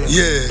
Yeah,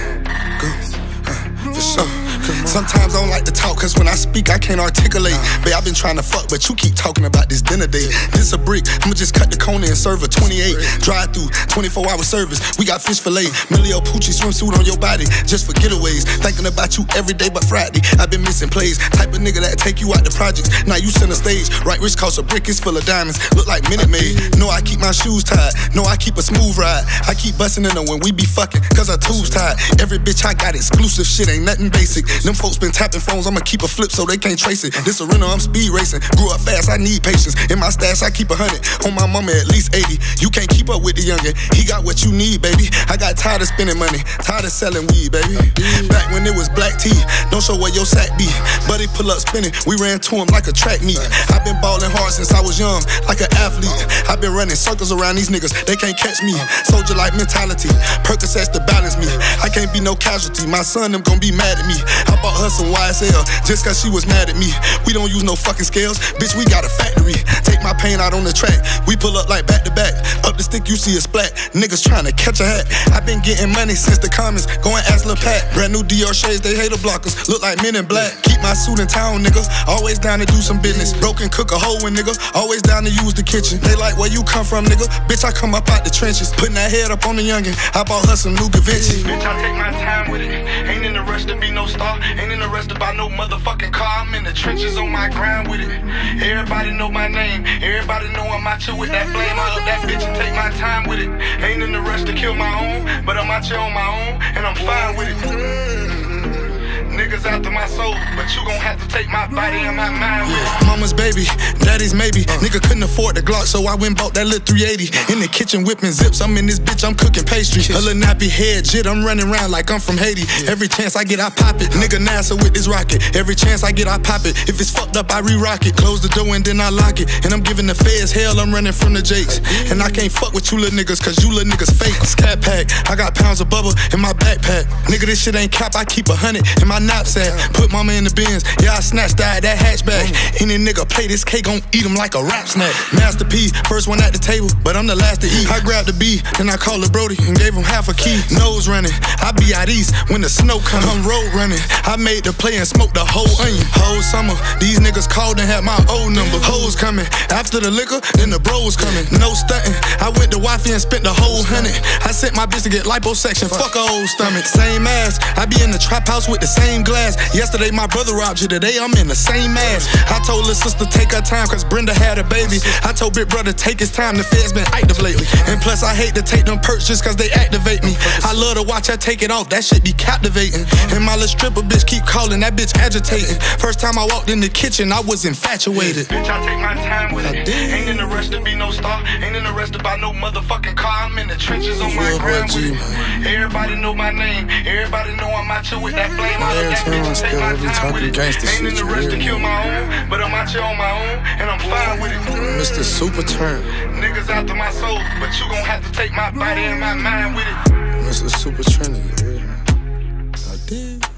for sure. Sometimes I don't like to talk, cause when I speak I can't articulate. Babe, I've been trying to fuck, but you keep talking about this dinner date. This a brick, I'ma just cut the corner and serve a 28. Drive through, 24-hour service, we got fish fillet. Milio Poochie swimsuit on your body, just for getaways. Thinking about you every day but Friday, I've been missing plays. Type of nigga that take you out the projects, now you center stage. Right wrist cost a brick, it's full of diamonds, look like Minute Maid. Know I keep my shoes tied, know I keep a smooth ride. I keep busting in them when we be fucking, cause our tubes tied. Every bitch I got exclusive shit, ain't nothing basic. Them folks been tapping phones, I'ma keep a flip so they can't trace it. This a rental, I'm speed racing. Grew up fast, I need patience. In my stash, I keep 100. On my mama, at least 80. You can't keep up with the youngin'. He got what you need, baby. I got tired of spending money, tired of selling weed, baby. Back when it was black tea, don't show where your sack be. Buddy pull up spinning, we ran to him like a track meet. I've been ballin' hard since I was young, like an athlete. I've been running circles around these niggas, they can't catch me. Soldier-like mentality, Percocets to balance me. I can't be no casualty, my son them gon' be mad at me. I bought her some YSL, just cause she was mad at me. We don't use no fucking scales, bitch, we got a factory. Take my pain out on the track, we pull up like back to back. Up the stick, you see a splat, niggas tryna catch a hat. I been getting money since the comments, go and ask Lil Pat. Brand new Dior shades, they hater blockers, look like Men in Black. Keep my suit in town, nigga, always down to do some business. Broken cook a hole in, nigga, always down to use the kitchen. They like where you come from, nigga, bitch, I come up out the trenches. Putting that head up on the youngin', I bought her some new Gavinci. Bitch, I take my time with it, ain't in the rush to be no star, ain't in the rush to buy no motherfucking car. I'm in the trenches on my grind with it. Everybody know my name, everybody know I'm out here with that flame. I up that bitch and take my time with it. Ain't in the rush to kill my own, but I'm out here on my own, and I'm fine with it. Niggas after my soul, but you gon' have to take my body and my mind with it. Mama's baby, daddy's maybe. Nigga couldn't afford the Glock, so I went bought that little 380. In the kitchen whipping zips, I'm in this bitch, I'm cooking pastry. A little nappy head shit, I'm running around like I'm from Haiti. Every chance I get, I pop it. Nigga NASA with this rocket. Every chance I get, I pop it. If it's fucked up, I re-rock it. Close the door and then I lock it. And I'm giving the feds hell, I'm running from the Jakes. And I can't fuck with you little niggas, cause you little niggas fake. Scat pack, I got pounds of bubble in my backpack. Nigga, this shit ain't cap, I keep 100 in my knapsack. Put mama in the bins, yeah, I snatched that hatchback. Any nigga play this cake, gon' eat him like a rap snack. Master P, first one at the table, but I'm the last to eat. I grabbed the B, then I called the Brody and gave him half a key. Nose running, I be out east when the snow come. I'm road running, I made the play and smoked the whole onion. Whole summer, these niggas called and had my old number. Hoes coming, after the liquor, then the bros coming. No stunting, I went to Wi-Fi and spent the whole 100. I sent my bitch to get liposuction, fuck a old stomach. Same ass, I be in the trap house with the same glass. Yesterday my brother robbed you, today I'm in the same ass. I told his sister take her time cause Brenda had a baby. I told big brother take his time, the feds been active lately. And plus I hate to take them perks just cause they activate me. I love to watch her take it off, that shit be captivating. And my little stripper bitch keep calling, that bitch agitating. First time I walked in the kitchen, I was infatuated. Bitch, I take my time with it. Ain't in the rush to be no star, ain't in the rush to buy no motherfucking car. I'm in the trenches on my grind with it. Everybody know my name, everybody know I'm out here with that flame. I love that bitch and take my time with it. Ain't in the rush to kill my own, but I'm out here on my own, and I'm fine with it. Mr. Super Turn. Niggas after my soul, but you gon' have to take my body and my mind with it. Mr. Super Trinity, I did.